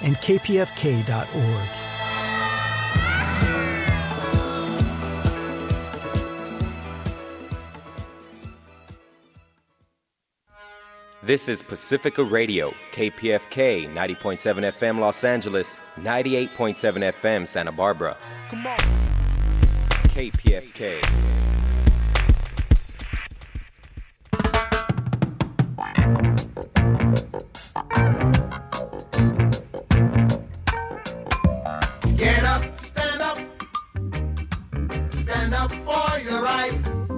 and kpfk.org. This is Pacifica Radio, KPFK, 90.7 FM Los Angeles, 98.7 FM Santa Barbara. Come on. KPFK. Get up, stand up for your right.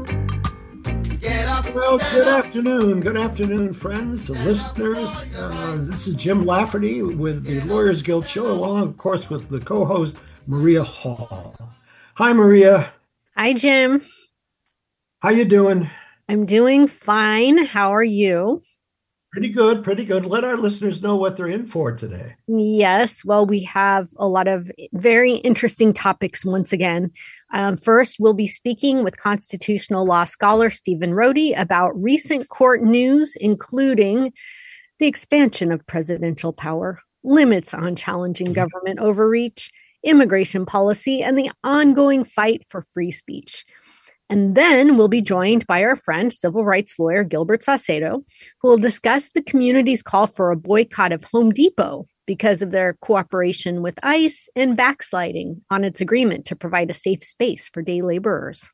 Get up, well, good afternoon. Good afternoon, friends, listeners. This is Jim Lafferty with the Lawyers Guild Show, along, of course, with the co-host, Maria Hall. Hi, Maria. Hi, Jim. How you doing? I'm doing fine. How are you? Pretty good, pretty good. Let our listeners know what they're in for today. Yes. Well, we have a lot of very interesting topics once again. First, we'll be speaking with constitutional law scholar Stephen Rohde about recent court news, including the expansion of presidential power, limits on challenging government overreach, immigration policy, and the ongoing fight for free speech. And then we'll be joined by our friend, civil rights lawyer Gilbert Saucedo, who will discuss the community's call for a boycott of Home Depot because of their cooperation with ICE and backsliding on its agreement to provide a safe space for day laborers.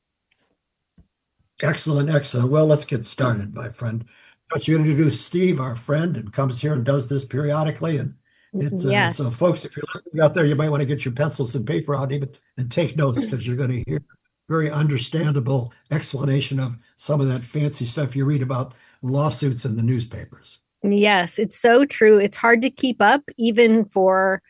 Excellent, excellent. Well, let's get started, my friend. Don't you introduce Steve, our friend, and comes here and does this periodically? And Yes. So, folks, if you're listening out there, you might want to get your pencils and paper out even and take notes, because you're going to hear very understandable explanation of some of that fancy stuff you read about lawsuits in the newspapers. Yes, it's so true. It's hard to keep up, even for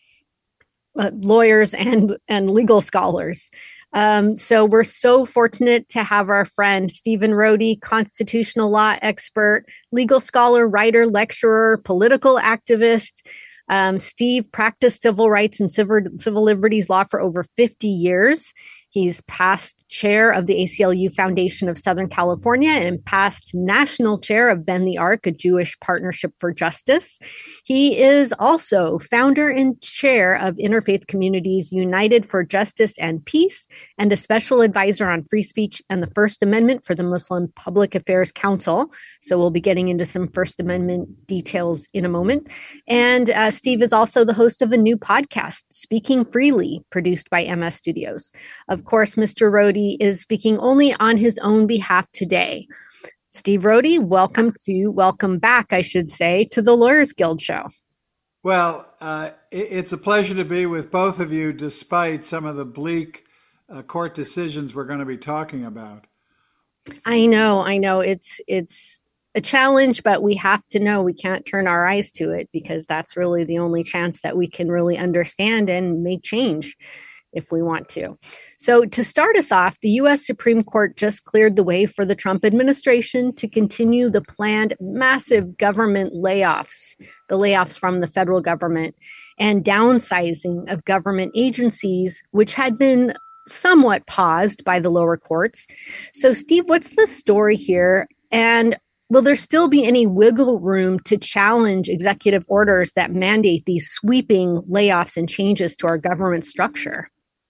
lawyers and legal scholars. So we're so fortunate to have our friend Stephen Rohde, constitutional law expert, legal scholar, writer, lecturer, political activist. Steve practiced civil rights and civil liberties law for over 50 years. He's past chair of the ACLU Foundation of Southern California and past national chair of Bend the Arc, a Jewish Partnership for Justice. He is also founder and chair of Interfaith Communities United for Justice and Peace, and a special advisor on free speech and the First Amendment for the Muslim Public Affairs Council. So we'll be getting into some First Amendment details in a moment. And Steve is also the host of a new podcast, Speaking Freely, produced by MS Studios. Of course, Mr. Rohde is speaking only on his own behalf today. Steve Rohde, welcome back, I should say, to the Lawyers Guild Show. Well, it's a pleasure to be with both of you, despite some of the bleak court decisions we're going to be talking about. I know. It's a challenge, but we have to know we can't turn our eyes to it, because that's really the only chance that we can really understand and make change if we want to. So to start us off, the U.S. Supreme Court just cleared the way for the Trump administration to continue the planned massive government layoffs, the layoffs from the federal government, and downsizing of government agencies, which had been somewhat paused by the lower courts. So Steve, what's the story here? And will there still be any wiggle room to challenge executive orders that mandate these sweeping layoffs and changes to our government structure?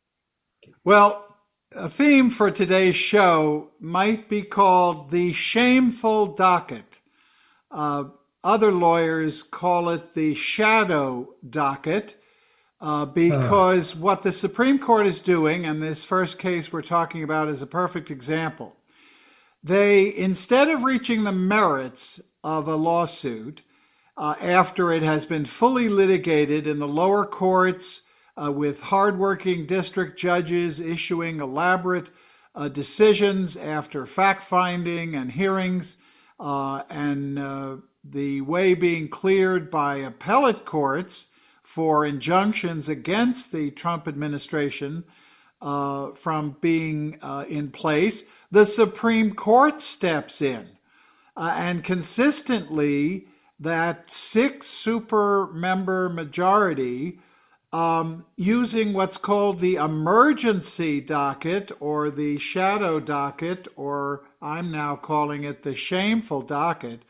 Well, a theme for today's show might be called the shameful docket. Other lawyers call it the shadow docket because what the Supreme Court is doing, and this first case we're talking about is a perfect example. They, instead of reaching the merits of a lawsuit after it has been fully litigated in the lower courts, with hardworking district judges issuing elaborate decisions after fact-finding and hearings, and the way being cleared by appellate courts for injunctions against the Trump administration from being in place, the Supreme Court steps in. And consistently, that 6 super member majority using what's called the emergency docket or the shadow docket, or I'm now calling it the shameful docket,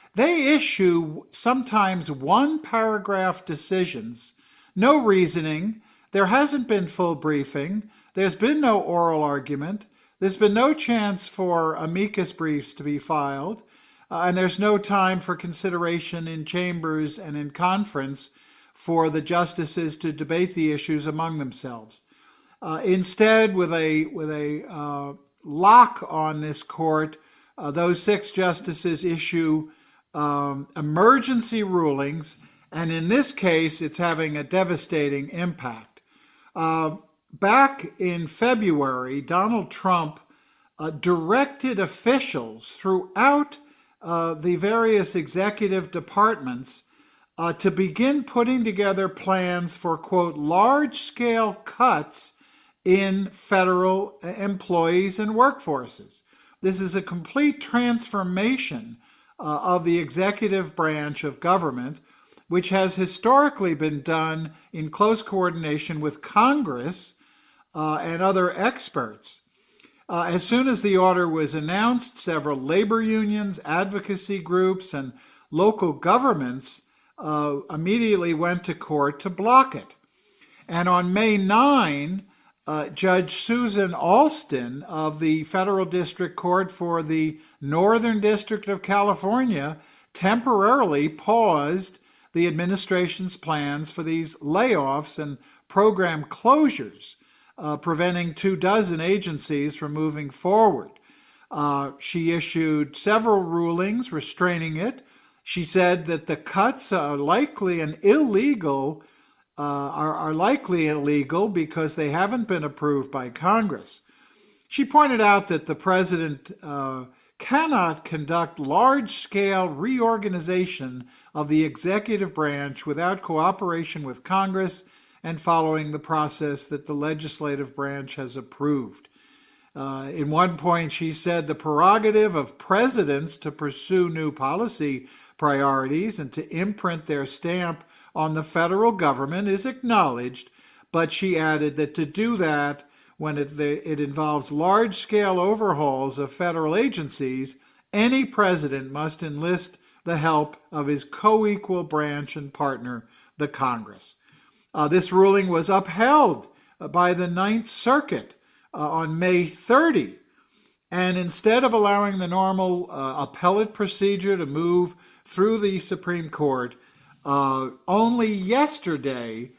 they issue sometimes one paragraph decisions, no reasoning. There hasn't been full briefing. There's been no oral argument. There's been no chance for amicus briefs to be filed. And there's no time for consideration in chambers and in conference for the justices to debate the issues among themselves. Instead, with a lock on this court, those 6 justices issue emergency rulings, and in this case, it's having a devastating impact. Back in February, Donald Trump directed officials throughout the various executive departments to begin putting together plans for, quote, large-scale cuts in federal employees and workforces. This is a complete transformation of the executive branch of government, which has historically been done in close coordination with Congress and other experts. As soon as the order was announced, several labor unions, advocacy groups, and local governments immediately went to court to block it. And on May 9, Judge Susan Alston of the Federal District Court for the Northern District of California temporarily paused the administration's plans for these layoffs and program closures, preventing 24 agencies from moving forward. She issued several rulings restraining it. She said that the cuts are likely illegal because they haven't been approved by Congress. She pointed out that the president cannot conduct large-scale reorganization of the executive branch without cooperation with Congress and following the process that the legislative branch has approved. In one point, she said the prerogative of presidents to pursue new policy priorities and to imprint their stamp on the federal government is acknowledged, but she added that to do that, when it involves large-scale overhauls of federal agencies, any president must enlist the help of his co-equal branch and partner, the Congress. This ruling was upheld by the Ninth Circuit on May 30. And instead of allowing the normal appellate procedure to move through the Supreme Court, only yesterday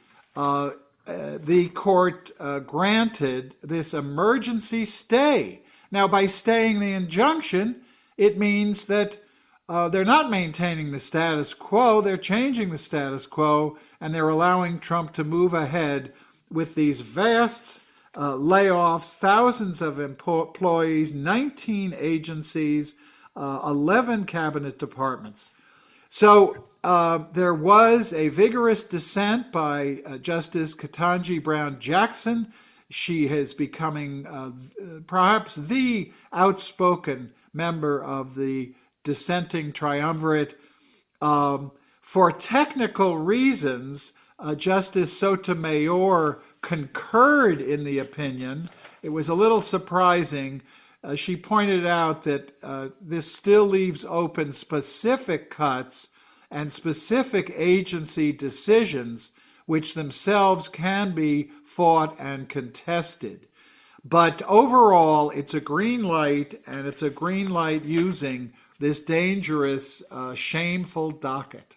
the court granted this emergency stay. Now, by staying the injunction, it means that they're not maintaining the status quo, they're changing the status quo, and they're allowing Trump to move ahead with these vast layoffs, thousands of employees, 19 agencies, 11 cabinet departments. So there was a vigorous dissent by Justice Ketanji Brown Jackson. She is becoming perhaps the outspoken member of the dissenting triumvirate. For technical reasons, Justice Sotomayor concurred in the opinion. It was a little surprising. She pointed out that this still leaves open specific cuts and specific agency decisions, which themselves can be fought and contested. But overall, it's a green light, and it's a green light using this dangerous, shameful docket.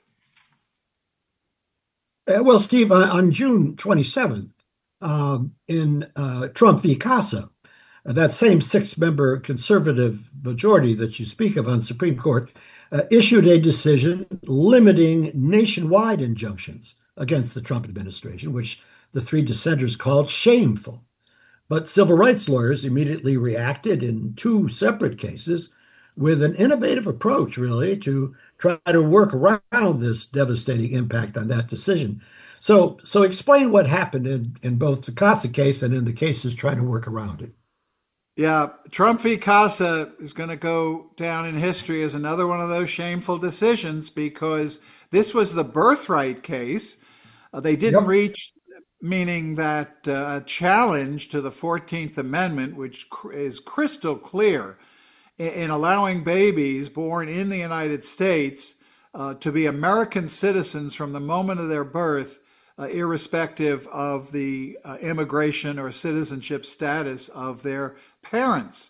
Well, Steve, on June 27th, in Trump v. Casa, that same 6-member conservative majority that you speak of on the Supreme Court issued a decision limiting nationwide injunctions against the Trump administration, which the 3 dissenters called shameful. But civil rights lawyers immediately reacted in 2 separate cases with an innovative approach, really, to try to work around this devastating impact on that decision. So explain what happened in both the Casa case and in the cases trying to work around it. Yeah, Trump v. Casa is going to go down in history as another one of those shameful decisions, because this was the birthright case. They didn't reach, meaning that a challenge to the 14th Amendment, which is crystal clear, in allowing babies born in the United States to be American citizens from the moment of their birth, irrespective of the immigration or citizenship status of their parents.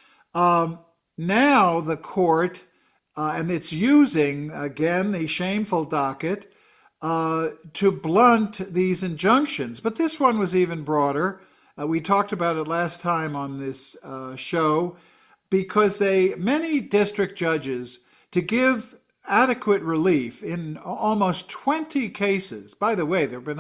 Now the court, and it's using, again, the shameful docket to blunt these injunctions. But this one was even broader. We talked about it last time on this show, because many district judges, to give adequate relief in almost 20 cases. By the way, there have been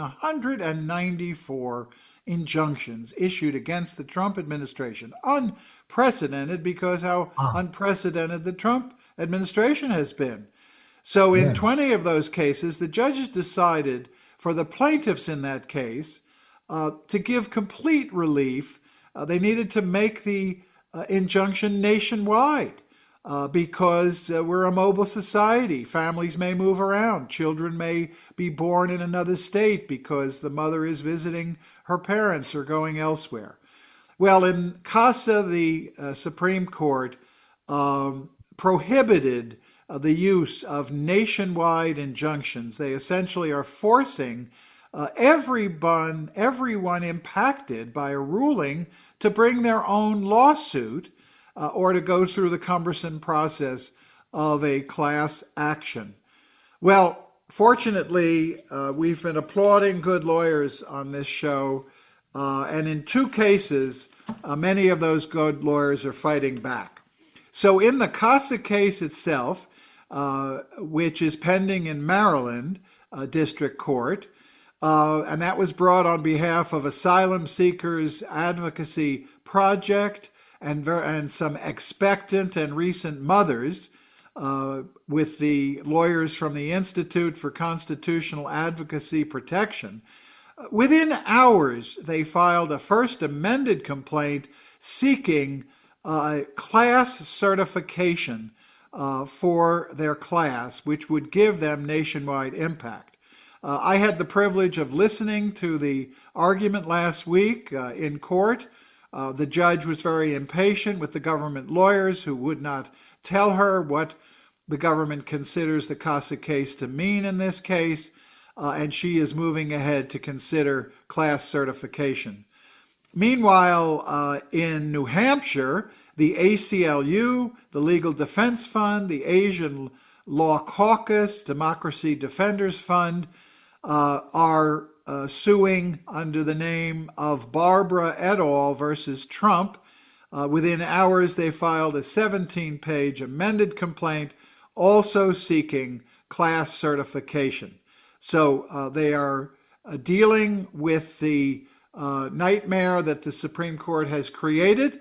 194 injunctions issued against the Trump administration. Unprecedented, because how unprecedented the Trump administration has been. So in 20 of those cases, the judges decided for the plaintiffs in that case to give complete relief. They needed to make the injunction nationwide. Because we're a mobile society. Families may move around. Children may be born in another state because the mother is visiting her parents or going elsewhere. Well, in CASA, the Supreme Court prohibited the use of nationwide injunctions. They essentially are forcing everyone impacted by a ruling to bring their own lawsuit or to go through the cumbersome process of a class action. Well, fortunately, we've been applauding good lawyers on this show, and in 2 cases, many of those good lawyers are fighting back. So in the CASA case itself, which is pending in Maryland District Court, and that was brought on behalf of Asylum Seekers Advocacy Project, and some expectant and recent mothers, with the lawyers from the Institute for Constitutional Advocacy Protection. Within hours, they filed a first amended complaint seeking class certification for their class, which would give them nationwide impact. I had the privilege of listening to the argument last week in court. The judge was very impatient with the government lawyers who would not tell her what the government considers the CASA case to mean in this case, and she is moving ahead to consider class certification. Meanwhile, in New Hampshire, the ACLU, the Legal Defense Fund, the Asian Law Caucus, Democracy Defenders Fund are suing under the name of Barbara et al. Versus Trump. Within hours, they filed a 17-page amended complaint, also seeking class certification. So they are dealing with the nightmare that the Supreme Court has created.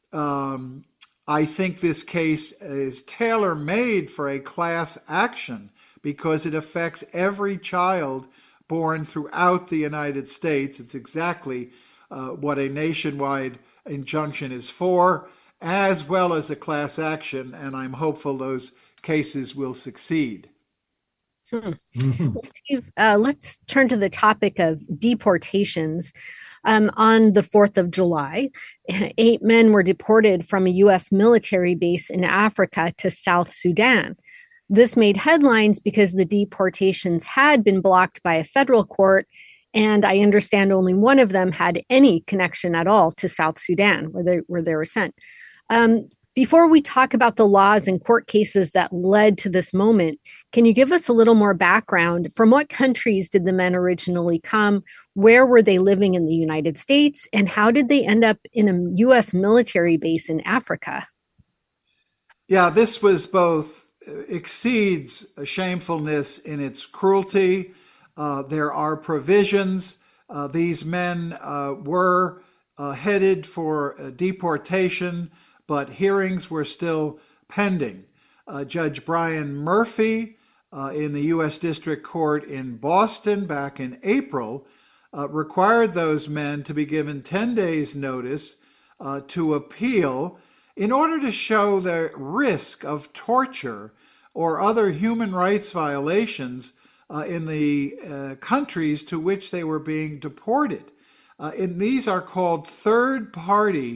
I think this case is tailor-made for a class action because it affects every child born throughout the United States. It's exactly what a nationwide injunction is for, as well as a class action, and I'm hopeful those cases will succeed. Well, Steve, let's turn to the topic of deportations. On the 4th of July, 8 men were deported from a U.S. military base in Africa to South Sudan. This made headlines because the deportations had been blocked by a federal court, and I understand only one of them had any connection at all to South Sudan, where they were sent. Before we talk about the laws and court cases that led to this moment, can you give us a little more background? From what countries did the men originally come? Where were they living in the United States? And how did they end up in a U.S. military base in Africa? Yeah, this was both exceeds shamefulness in its cruelty. There are provisions. These men were headed for deportation, but hearings were still pending. Judge Brian Murphy in the U.S. District Court in Boston back in April required those men to be given 10 days notice to appeal in order to show the risk of torture or other human rights violations in the countries to which they were being deported. And these are called third-party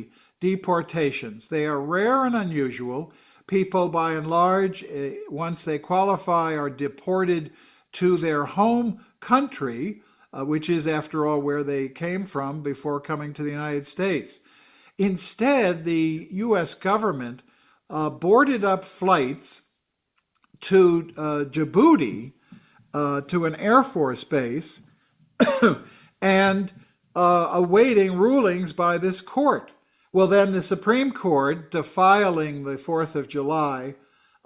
deportations. They are rare and unusual. People, by and large, once they qualify, are deported to their home country, which is, after all, where they came from before coming to the United States. Instead, the U.S. government boarded up flights to Djibouti, to an Air Force base, and awaiting rulings by this court. Well, then the Supreme Court, defiling the 4th of July,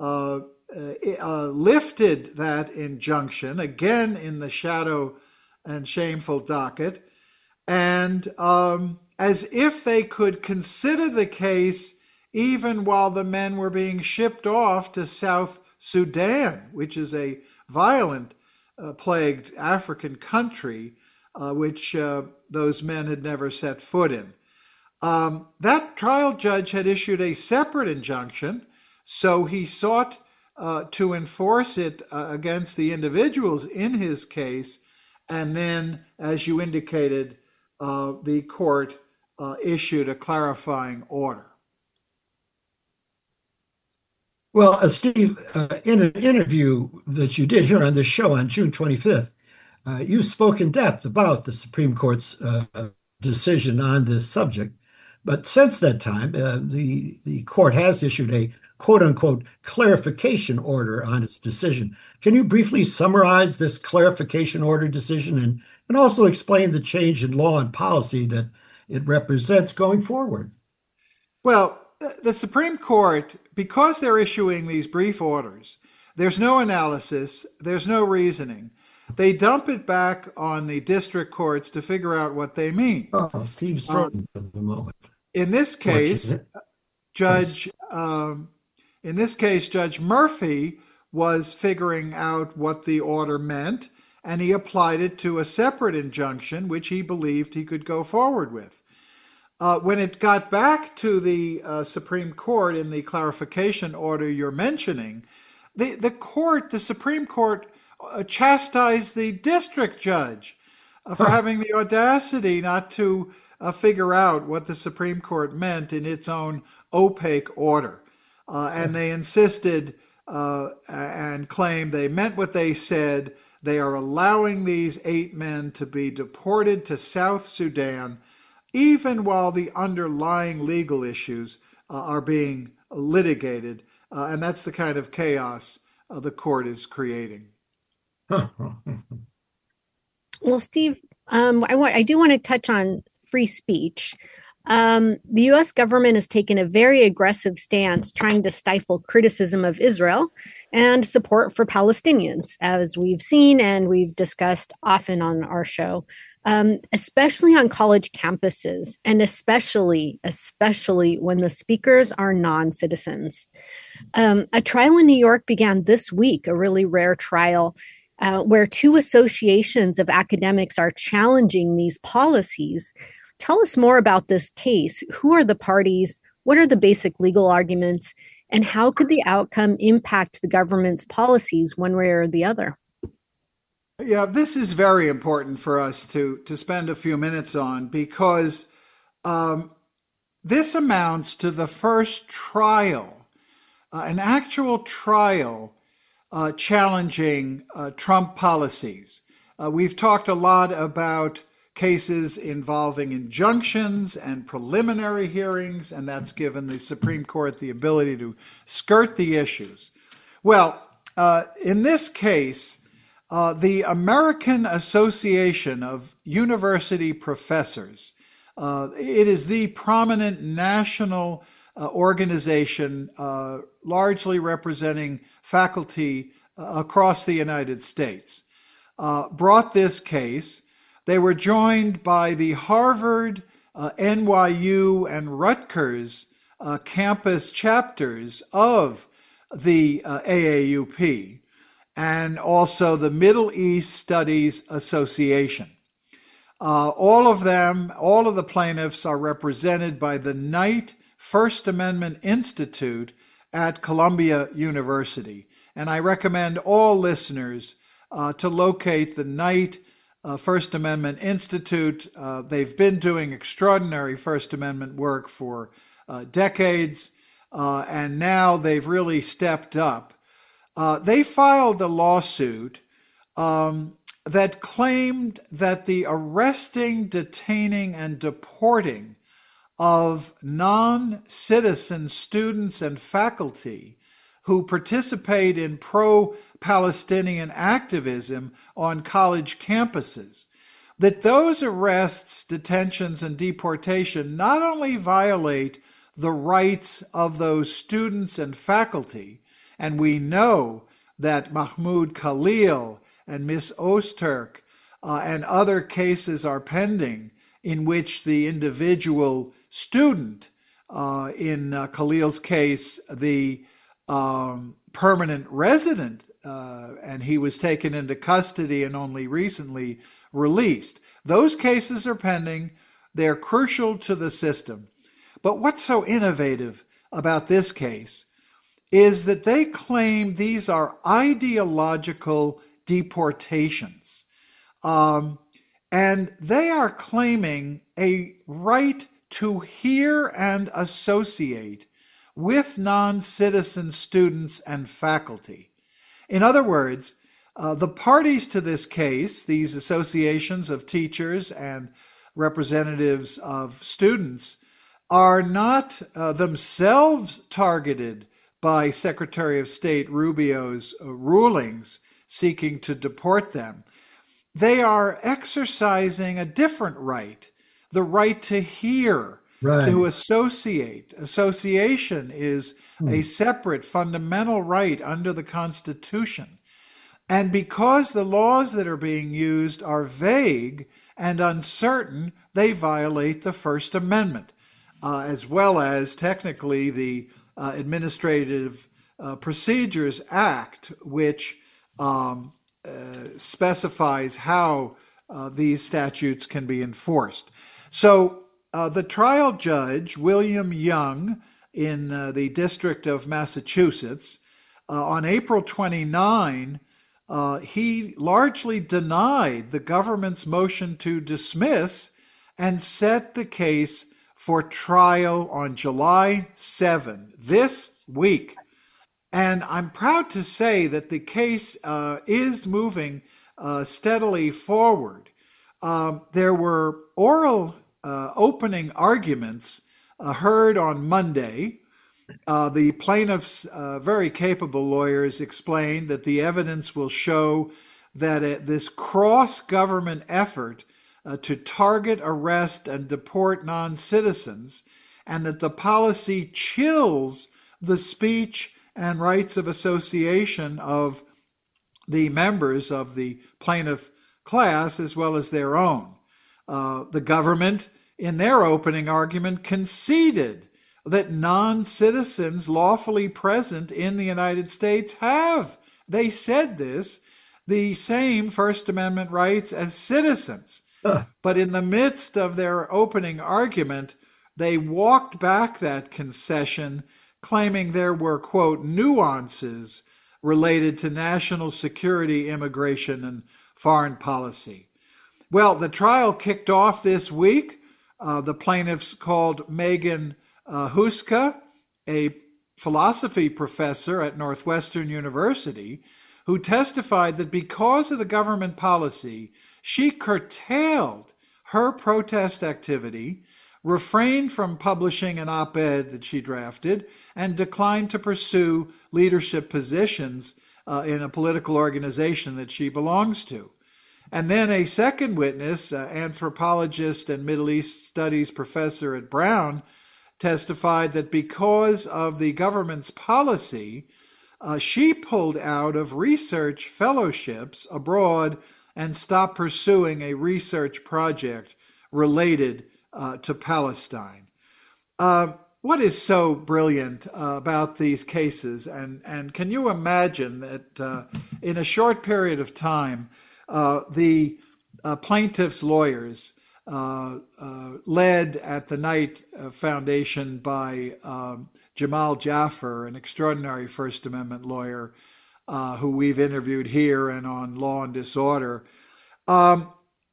lifted that injunction, again in the shadow and shameful docket, and as if they could consider the case even while the men were being shipped off to South Sudan, which is a violent, plagued African country, which those men had never set foot in. That trial judge had issued a separate injunction, so he sought to enforce it against the individuals in his case, and then, as you indicated, the court issued a clarifying order. Well, Steve, in an interview that you did here on this show on June 25th, you spoke in depth about the Supreme Court's decision on this subject. But since that time, the court has issued a quote-unquote clarification order on its decision. Can you briefly summarize this clarification order decision and also explain the change in law and policy that it represents going forward? Well, the Supreme Court, because they're issuing these brief orders, there's no analysis, there's no reasoning. They dump it back on the district courts to figure out what they mean. Oh, Steve's thrown for the moment. In this case, Judge Murphy was figuring out what the order meant, and he applied it to a separate injunction, which he believed he could go forward with. When it got back to the Supreme Court in the clarification order you're mentioning, the Supreme Court chastised the district judge for having the audacity not to figure out what the Supreme Court meant in its own opaque order. And they insisted and claimed they meant what they said. They are allowing these 8 men to be deported to South Sudan, even while the underlying legal issues are being litigated. And that's the kind of chaos the court is creating. Well, Steve, I do want to touch on free speech. The U.S. government has taken a very aggressive stance trying to stifle criticism of Israel and support for Palestinians, as we've seen and we've discussed often on our show, especially on college campuses, and especially when the speakers are non-citizens. A trial in New York began this week, a really rare trial, where 2 associations of academics are challenging these policies. Tell us more about this case. Who are the parties? What are the basic legal arguments? And how could the outcome impact the government's policies one way or the other? Yeah, this is very important for us to spend a few minutes on, because this amounts to the first trial, an actual trial challenging Trump policies. We've talked a lot about cases involving injunctions and preliminary hearings, and that's given the Supreme Court the ability to skirt the issues. Well, in this case, the American Association of University Professors, it is the prominent national organization largely representing faculty across the United States, brought this case. They were joined by the Harvard, NYU, and Rutgers campus chapters of the AAUP, and also the Middle East Studies Association. All of the plaintiffs are represented by the Knight First Amendment Institute at Columbia University. And I recommend all listeners to locate the Knight First Amendment Institute. They've been doing extraordinary First Amendment work for decades, and now they've really stepped up. They filed a lawsuit that claimed that the arresting, detaining, and deporting of non-citizen students and faculty who participate in pro-Palestinian activism on college campuses, that those arrests, detentions, and deportation not only violate the rights of those students and faculty, and we know that Mahmoud Khalil and Miss Öztürk and other cases are pending in which the individual student, in Khalil's case, the permanent resident, and he was taken into custody and only recently released. Those cases are pending. They're crucial to the system. But what's so innovative about this case is that they claim these are ideological deportations. And they are claiming a right to hear and associate with non-citizen students and faculty. In other words, the parties to this case, these associations of teachers and representatives of students, are not themselves targeted by Secretary of State Rubio's rulings seeking to deport them. They are exercising a different right, the right to hear, to associate. Association is a separate fundamental right under the Constitution. And because the laws that are being used are vague and uncertain, they violate the First Amendment, as well as technically the Administrative Procedures Act, which specifies how these statutes can be enforced. So the trial judge, William Young, in the District of Massachusetts, on April 29, he largely denied the government's motion to dismiss and set the case for trial on July 7, this week. And I'm proud to say that the case is moving steadily forward. There were oral opening arguments heard on Monday. The plaintiffs, very capable lawyers, explained that the evidence will show that this cross-government effort to target, arrest, and deport non-citizens, and that the policy chills the speech and rights of association of the members of the plaintiff class as well as their own. The government, in their opening argument, conceded that non-citizens lawfully present in the United States have, they said this, the same First Amendment rights as citizens. But in the midst of their opening argument, they walked back that concession, claiming there were, quote, nuances related to national security, immigration, and foreign policy. Well, the trial kicked off this week. The plaintiffs called Megan Huska, a philosophy professor at Northwestern University, who testified that because of the government policy, she curtailed her protest activity, refrained from publishing an op-ed that she drafted, and declined to pursue leadership positions in a political organization that she belongs to. And then a second witness, anthropologist and Middle East Studies professor at Brown, testified that because of the government's policy, she pulled out of research fellowships abroad and stopped pursuing a research project related to Palestine. What is so brilliant about these cases? And can you imagine that in a short period of time, the plaintiffs' lawyers, led at the Knight Foundation by Jamal Jaffer, an extraordinary First Amendment lawyer who we've interviewed here and on Law and Disorder,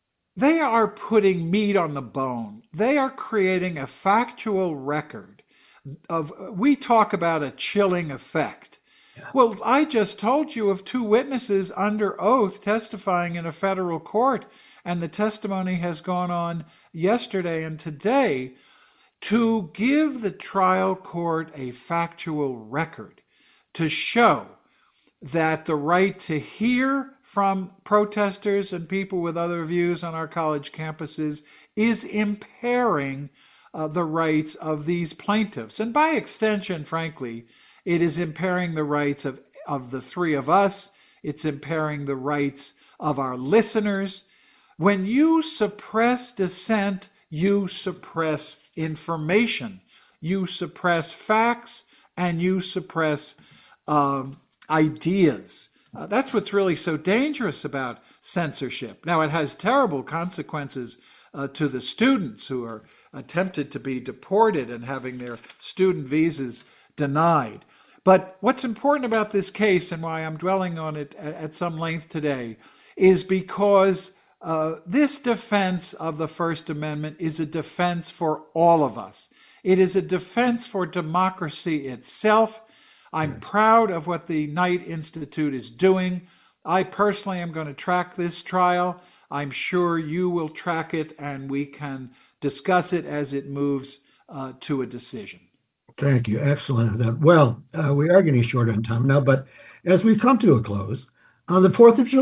they are putting meat on the bone. They are creating a factual record we talk about a chilling effect. Yeah. Well, I just told you of 2 witnesses under oath testifying in a federal court, and the testimony has gone on yesterday and today to give the trial court a factual record to show that the right to hear from protesters and people with other views on our college campuses is impairing the rights of these plaintiffs. And by extension, frankly, it is impairing the rights of the 3 of us. It's impairing the rights of our listeners. When you suppress dissent, you suppress information, you suppress facts, and you suppress ideas. That's what's really so dangerous about censorship. Now, it has terrible consequences to the students who are attempted to be deported and having their student visas denied. But what's important about this case, and why I'm dwelling on it at some length today, is because this defense of the First Amendment is a defense for all of us. It is a defense for democracy itself. I'm proud of what the Knight Institute is doing. I personally am going to track this trial. I'm sure you will track it, and we can discuss it as it moves to a decision. Thank you. Excellent. Well, we are getting short on time now, but as we come to a close, on the 4th of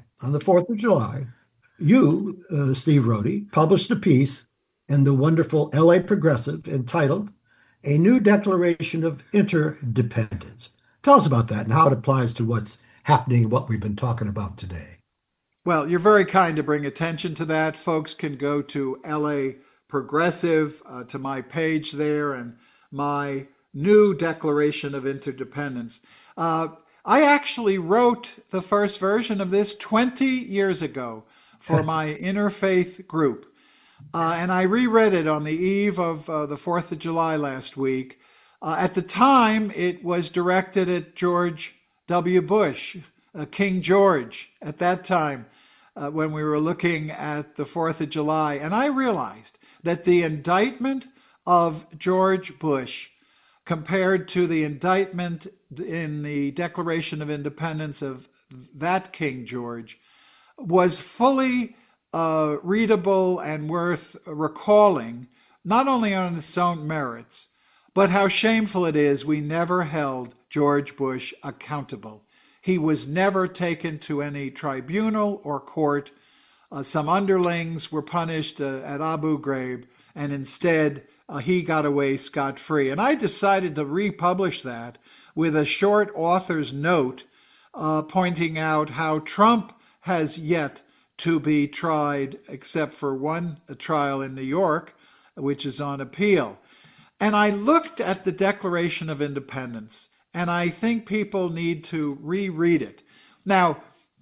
July, you, Steve Rohde, published a piece in the wonderful LA Progressive entitled A New Declaration of Interdependence. Tell us about that and how it applies to what's happening and what we've been talking about today. Well, you're very kind to bring attention to that. Folks can go to LA Progressive, to my page there, and my new Declaration of Interdependence. I actually wrote the first version of this 20 years ago for my interfaith group. And I reread it on the eve of the 4th of July last week. At the time, it was directed at George W. Bush, King George, at that time, when we were looking at the 4th of July. And I realized that the indictment of George Bush compared to the indictment in the Declaration of Independence of that King George was fully readable and worth recalling, not only on its own merits, but how shameful it is we never held George Bush accountable. He was never taken to any tribunal or court. Some underlings were punished at Abu Ghraib, and instead he got away scot-free. And I decided to republish that with a short author's note pointing out how Trump has yet to be tried, except for one trial in New York, which is on appeal. And I looked at the Declaration of Independence, and I think people need to reread it. Now,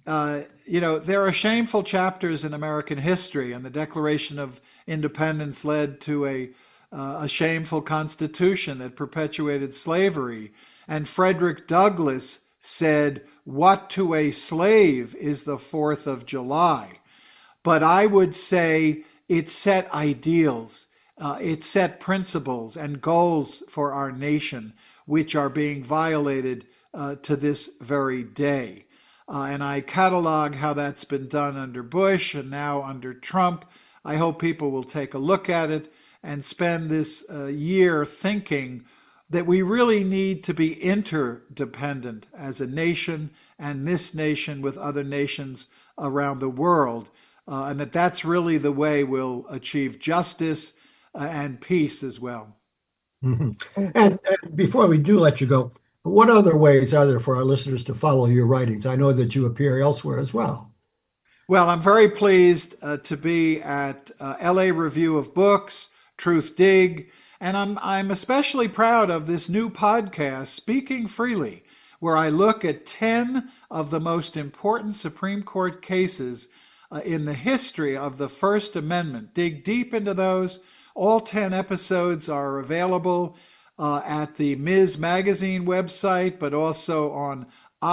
there are shameful chapters in American history, and the Declaration of Independence led to a shameful constitution that perpetuated slavery. And Frederick Douglass said, "What to a slave is the 4th of July." But I would say it set ideals, it set principles and goals for our nation, which are being violated to this very day. And I catalog how that's been done under Bush and now under Trump. I hope people will take a look at it and spend this year thinking that we really need to be interdependent as a nation, and this nation with other nations around the world, and that's really the way we'll achieve justice and peace as well. Mm-hmm. And before we do let you go, what other ways are there for our listeners to follow your writings? I know that you appear elsewhere as well. Well, I'm very pleased to be at LA Review of Books, Truth Dig, and I'm especially proud of this new podcast, Speaking Freely, where I look at 10 of the most important Supreme Court cases in the history of the First Amendment. Dig deep into those. All 10 episodes are available at the Ms. Magazine website, but also on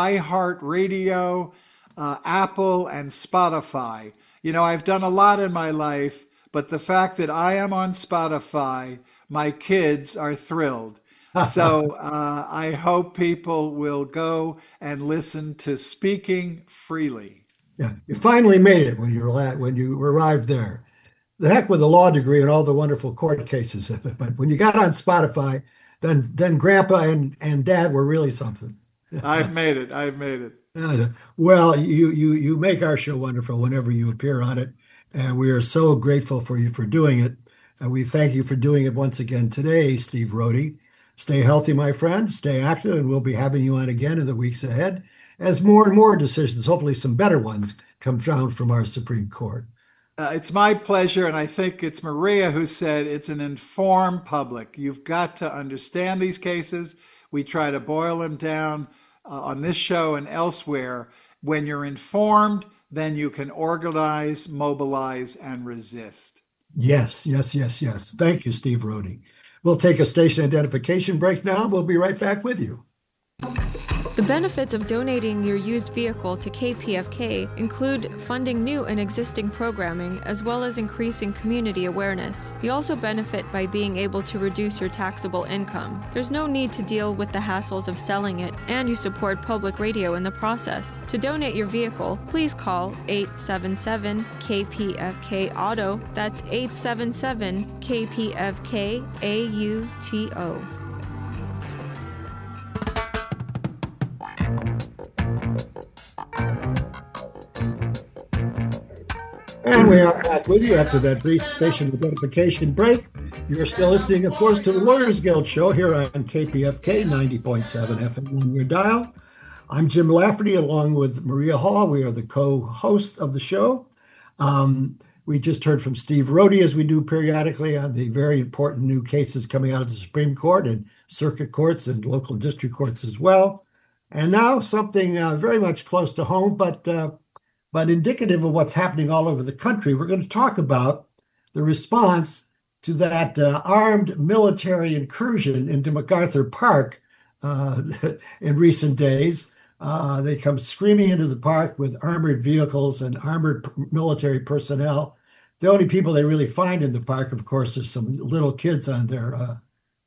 iHeartRadio, Apple, and Spotify. You know, I've done a lot in my life, but the fact that I am on Spotify, my kids are thrilled. So I hope people will go and listen to Speaking Freely. Yeah, you finally made it when you arrived there. The heck with a law degree and all the wonderful court cases, but when you got on Spotify, then Grandpa and Dad were really something. I've made it. I've made it. Well, you make our show wonderful whenever you appear on it, and we are so grateful for you for doing it. And we thank you for doing it once again today, Steve Rohde. Stay healthy, my friend. Stay active, and we'll be having you on again in the weeks ahead as more and more decisions, hopefully some better ones, come down from our Supreme Court. It's my pleasure, and I think it's Maria who said it's an informed public. You've got to understand these cases. We try to boil them down on this show and elsewhere. When you're informed, then you can organize, mobilize, and resist. Yes. Thank you, Steve Rohde. We'll take a station identification break now. We'll be right back with you. The benefits of donating your used vehicle to KPFK include funding new and existing programming, as well as increasing community awareness. You also benefit by being able to reduce your taxable income. There's no need to deal with the hassles of selling it, and you support public radio in the process. To donate your vehicle, please call 877-KPFK-AUTO. That's 877-KPFK-AUTO. And we are back with you after that brief station identification break. You're still listening, of course, to the Lawyers Guild show here on KPFK 90.7 FM on your dial. I'm Jim Lafferty along with Maria Hall. We are the co-host of the show. We just heard from Steve Rohde, as we do periodically, on the very important new cases coming out of the Supreme Court and circuit courts and local district courts as well. And now something very much close to home, but indicative of what's happening all over the country. We're going to talk about the response to that armed military incursion into MacArthur Park in recent days. They come screaming into the park with armored vehicles and armored military personnel. The only people they really find in the park, of course, is some little kids on their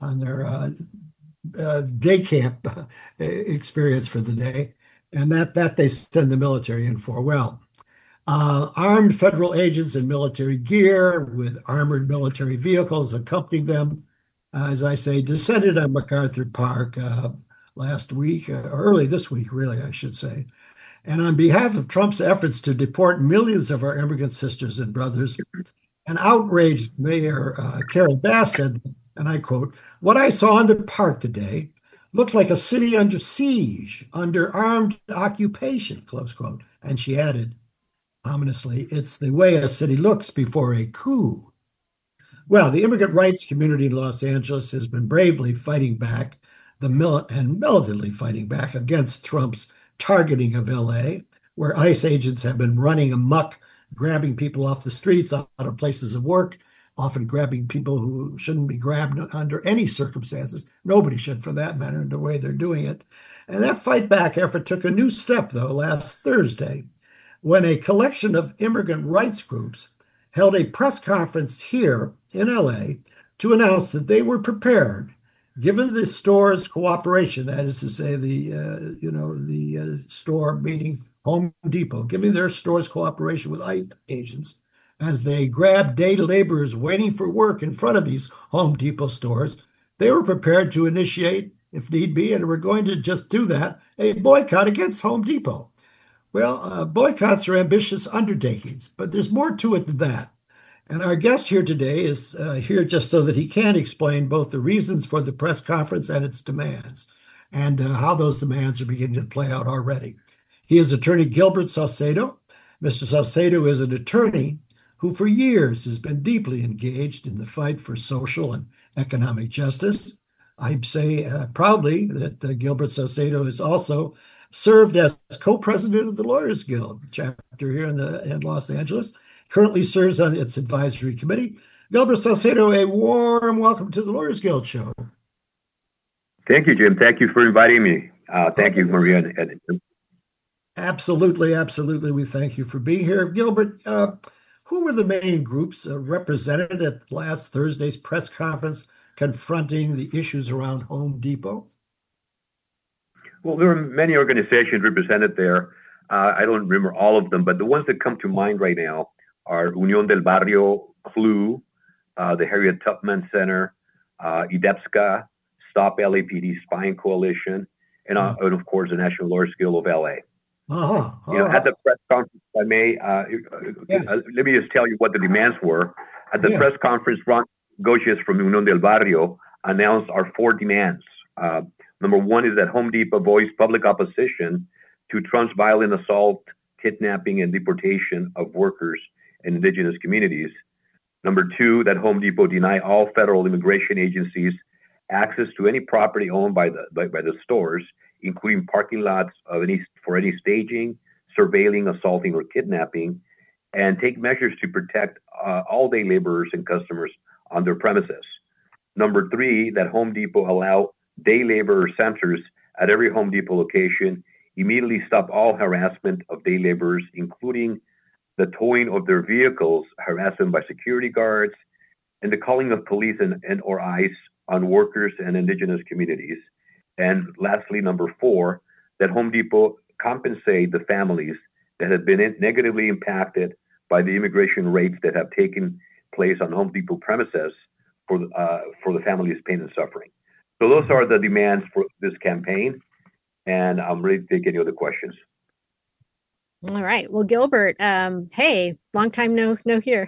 day camp experience for the day, and that they send the military in for. Well, armed federal agents in military gear with armored military vehicles accompanying them, as I say, descended on MacArthur Park last week, early this week, really, I should say. And on behalf of Trump's efforts to deport millions of our immigrant sisters and brothers, an outraged Mayor Carol Bass said, and I quote, "What I saw in the park today looked like a city under siege, under armed occupation," close quote. And she added, ominously, "It's the way a city looks before a coup." Well, the immigrant rights community in Los Angeles has been bravely fighting back and militantly fighting back against Trump's targeting of LA, where ICE agents have been running amok, grabbing people off the streets, out of places of work, often grabbing people who shouldn't be grabbed under any circumstances. Nobody should, for that matter, in the way they're doing it. And that fight back effort took a new step, though, last Thursday, when a collection of immigrant rights groups held a press conference here in LA to announce that they were prepared, given the store's cooperation, that is to say, the store meaning Home Depot, giving their store's cooperation with ICE agents as they grabbed day laborers waiting for work in front of these Home Depot stores. They were prepared to initiate, if need be, and we're going to just do that, a boycott against Home Depot. Well, boycotts are ambitious undertakings, but there's more to it than that. And our guest here today is here just so that he can explain both the reasons for the press conference and its demands, and how those demands are beginning to play out already. He is Attorney Gilbert Salcedo. Mr. Salcedo is an attorney who for years has been deeply engaged in the fight for social and economic justice. I say proudly that Gilbert Salcedo has also served as co-president of the Lawyers Guild chapter here in Los Angeles, currently serves on its advisory committee. Gilbert Salcedo, a warm welcome to the Lawyers Guild show. Thank you, Jim. Thank you for inviting me. Thank you, Maria. Absolutely. We thank you for being here. Gilbert, who were the main groups represented at last Thursday's press conference confronting the issues around Home Depot? Well, there are many organizations represented there. I don't remember all of them, but the ones that come to mind right now are Unión del Barrio, CLU, the Harriet Tubman Center, IDEPSCA, Stop LAPD Spying Coalition, and of course the National Lawyers Guild of LA. At the press conference, if I may, let me just tell you what the demands were. At the press conference, Ron Goches from Unión del Barrio announced our 4 demands. Number 1 is that Home Depot voice public opposition to Trump's violent assault, kidnapping, and deportation of workers in indigenous communities. Number 2, that Home Depot deny all federal immigration agencies access to any property owned by the stores, including parking lots for any staging, surveilling, assaulting, or kidnapping, and take measures to protect all day laborers and customers on their premises. Number 3, that Home Depot allow day laborer centers at every Home Depot location, immediately stop all harassment of day laborers, including the towing of their vehicles, harassment by security guards, and the calling of police and or ICE on workers and indigenous communities. And lastly, number 4, that Home Depot compensate the families that have been negatively impacted by the immigration raids that have taken place on Home Depot premises for the families' pain and suffering. So those are the demands for this campaign, and I'm ready to take any other questions. All right. Well, Gilbert, hey, long time no here.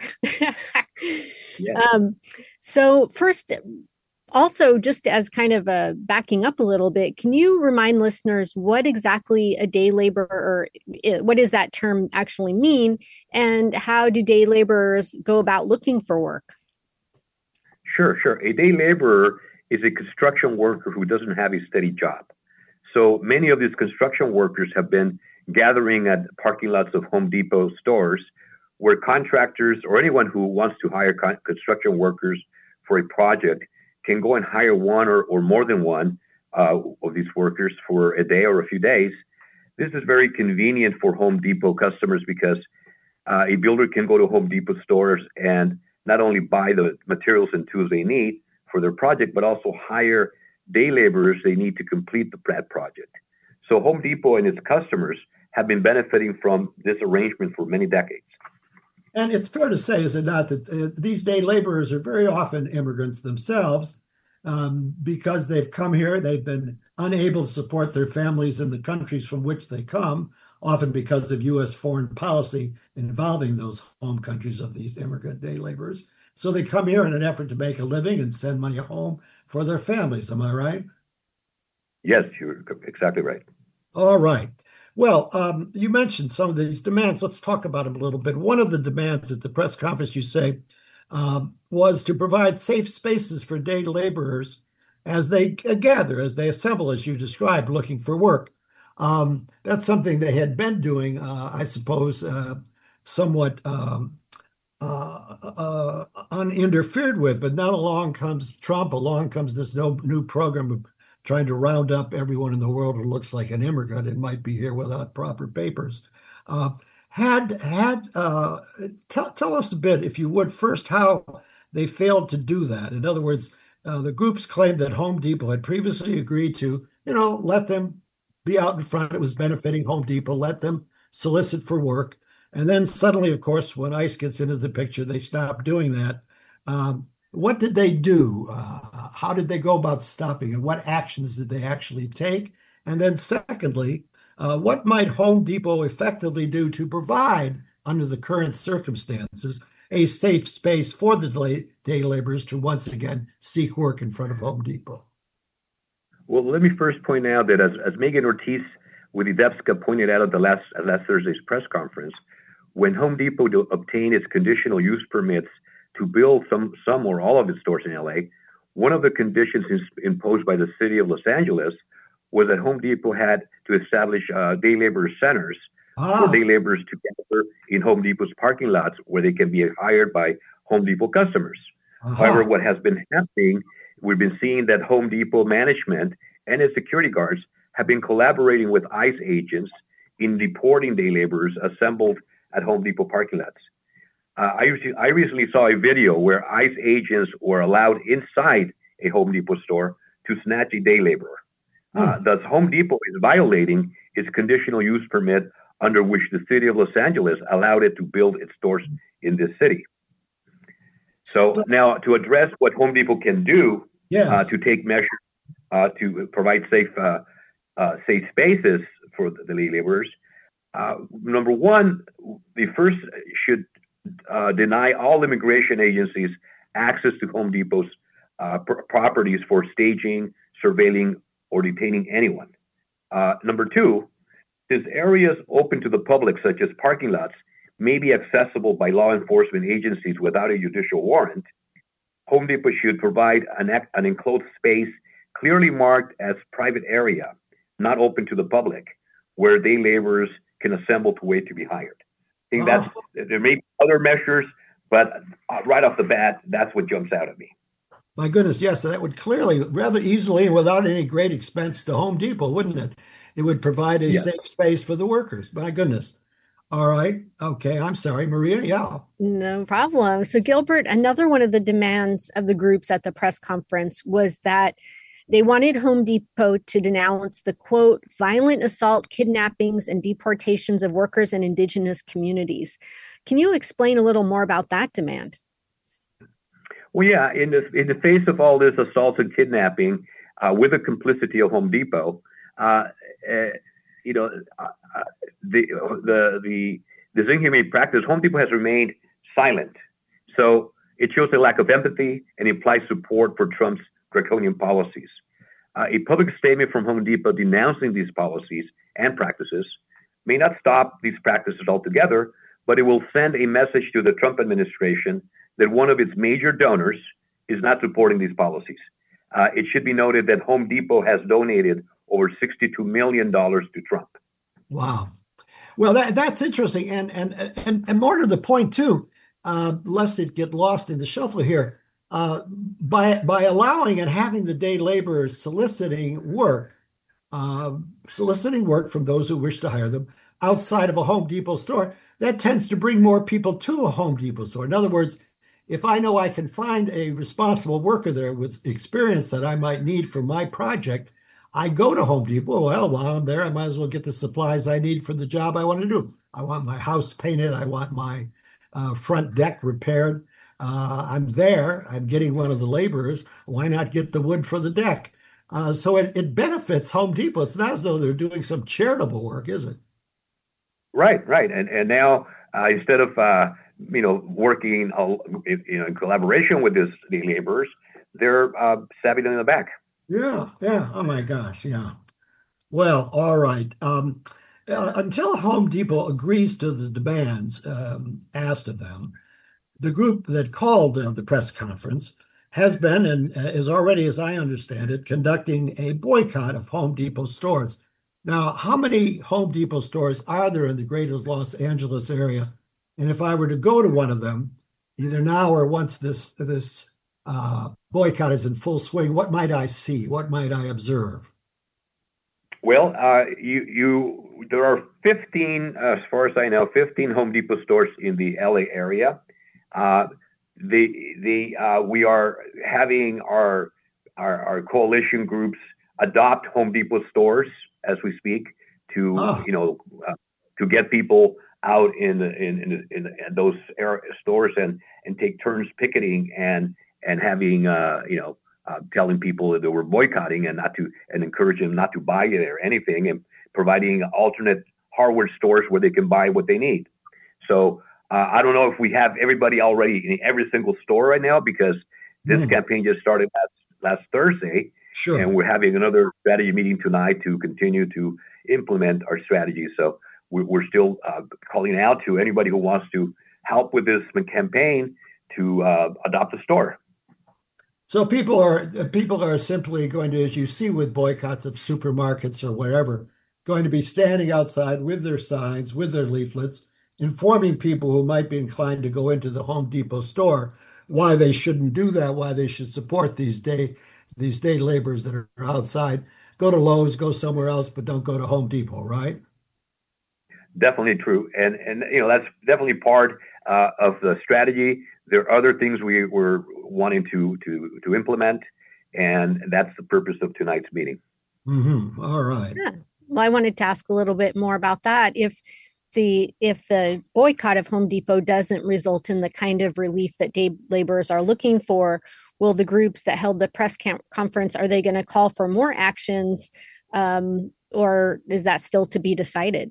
So first, also, just as kind of backing up a little bit, can you remind listeners what exactly a day laborer, what does that term actually mean, and how do day laborers go about looking for work? Sure. A day laborer is a construction worker who doesn't have a steady job. So many of these construction workers have been gathering at parking lots of Home Depot stores where contractors or anyone who wants to hire construction workers for a project can go and hire one or more than one of these workers for a day or a few days. This is very convenient for Home Depot customers because a builder can go to Home Depot stores and not only buy the materials and tools they need for their project, but also hire day laborers they need to complete that project. So Home Depot and its customers have been benefiting from this arrangement for many decades. And it's fair to say, is it not, that these day laborers are very often immigrants themselves because they've come here, they've been unable to support their families in the countries from which they come, often because of U.S. foreign policy involving those home countries of these immigrant day laborers. So they come here in an effort to make a living and send money home for their families. Am I right? Yes, you're exactly right. All right. Well, you mentioned some of these demands. Let's talk about them a little bit. One of the demands at the press conference, you say, was to provide safe spaces for day laborers as they gather, as they assemble, as you described, looking for work. That's something they had been doing, I suppose, somewhat uninterfered with. But now along comes Trump, along comes this new program of trying to round up everyone in the world who looks like an immigrant and might be here without proper papers. Tell us a bit, if you would, first how they failed to do that. In other words, the groups claimed that Home Depot had previously agreed to, let them be out in front. It was benefiting Home Depot, let them solicit for work. And then suddenly, of course, when ICE gets into the picture, they stop doing that. What did they do? How did they go about stopping it? What actions did they actually take? And then secondly, what might Home Depot effectively do to provide, under the current circumstances, a safe space for the day laborers to once again seek work in front of Home Depot? Well, let me first point out that as Megan Ortiz with IDEPSCA pointed out at last Thursday's press conference, when Home Depot obtained its conditional use permits to build some or all of its stores in LA, one of the conditions imposed by the city of Los Angeles was that Home Depot had to establish day labor centers for day laborers to gather in Home Depot's parking lots where they can be hired by Home Depot customers. However, what has been happening, we've been seeing that Home Depot management and its security guards have been collaborating with ICE agents in deporting day laborers assembled at Home Depot parking lots. I recently saw a video where ICE agents were allowed inside a Home Depot store to snatch a day laborer. Thus, Home Depot is violating its conditional use permit under which the city of Los Angeles allowed it to build its stores in this city. So now, to address what Home Depot can do to take measures to provide safe spaces for the day laborers, number one, they first should deny all immigration agencies access to Home Depot's properties for staging, surveilling, or detaining anyone. Number two, since areas open to the public, such as parking lots, may be accessible by law enforcement agencies without a judicial warrant, Home Depot should provide an enclosed space clearly marked as private area, not open to the public, where day laborers can assemble to wait to be hired. I think there may be other measures, but right off the bat, that's what jumps out at me. My goodness, yes, that would clearly, rather easily and without any great expense to Home Depot, wouldn't it? It would provide a safe space for the workers. My goodness. All right. Okay. I'm sorry, Maria. Yeah. No problem. So, Gilbert, another one of the demands of the groups at the press conference was that they wanted Home Depot to denounce the, quote, violent assault, kidnappings, and deportations of workers in indigenous communities. Can you explain a little more about that demand? Well, yeah, in the face of all this assault and kidnapping, with the complicity of Home Depot, this inhumane practice, Home Depot has remained silent. So it shows a lack of empathy and implies support for Trump's draconian policies. A public statement from Home Depot denouncing these policies and practices may not stop these practices altogether, but it will send a message to the Trump administration that one of its major donors is not supporting these policies. It should be noted that Home Depot has donated over $62 million to Trump. Wow. Well, that's interesting. And more to the point, too, lest it get lost in the shuffle here, by allowing and having the day laborers soliciting work from those who wish to hire them outside of a Home Depot store, that tends to bring more people to a Home Depot store. In other words, if I know I can find a responsible worker there with experience that I might need for my project, I go to Home Depot. Well, while I'm there, I might as well get the supplies I need for the job I want to do. I want my house painted. I want my front deck repaired. I'm there. I'm getting one of the laborers. Why not get the wood for the deck? So it benefits Home Depot. It's not as though they're doing some charitable work, is it? Right. And now instead of working in collaboration with these laborers, they're stabbing them in the back. Yeah. Oh my gosh. Yeah. Well, all right. Until Home Depot agrees to the demands asked of them, the group that called the press conference has been and is already, as I understand it, conducting a boycott of Home Depot stores. Now, how many Home Depot stores are there in the greater Los Angeles area? And if I were to go to one of them, either now or once this boycott is in full swing, what might I see? What might I observe? Well, there are 15, as far as I know, 15 Home Depot stores in the LA area. We are having our coalition groups adopt Home Depot stores as we speak to get people out in those stores and take turns picketing and having telling people that they were boycotting and encourage them not to buy it or anything, and providing alternate hardware stores where they can buy what they need. So I don't know if we have everybody already in every single store right now, because this campaign just started last Thursday. Sure. And we're having another strategy meeting tonight to continue to implement our strategy. So we're still calling out to anybody who wants to help with this campaign to adopt a store. So people are simply going to, as you see with boycotts of supermarkets or wherever, going to be standing outside with their signs, with their leaflets, informing people who might be inclined to go into the Home Depot store why they shouldn't do that, why they should support these day laborers that are outside. Go to Lowe's, go somewhere else, but don't go to Home Depot, right? Definitely true. And that's definitely part of the strategy. There are other things we were wanting to implement. And that's the purpose of tonight's meeting. Mm-hmm. All right. Yeah. Well, I wanted to ask a little bit more about that. If the boycott of Home Depot doesn't result in the kind of relief that day laborers are looking for, will the groups that held the press conference, are they going to call for more actions, or is that still to be decided?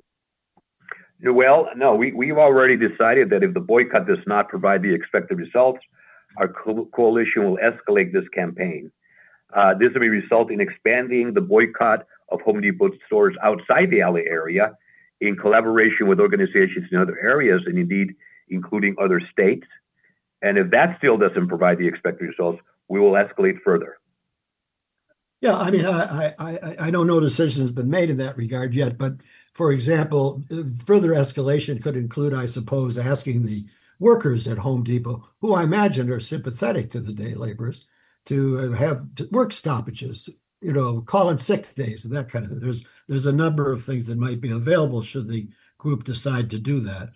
Well, no, we've already decided that if the boycott does not provide the expected results, our coalition will escalate this campaign. This will result in expanding the boycott of Home Depot stores outside the LA area in collaboration with organizations in other areas, and indeed including other states. And if that still doesn't provide the expected results, we will escalate further. Yeah, I mean, I know no decision has been made in that regard yet, but for example, further escalation could include, I suppose, asking the workers at Home Depot, who I imagine are sympathetic to the day laborers, to have work stoppages, call in sick days and that kind of thing. There's a number of things that might be available should the group decide to do that.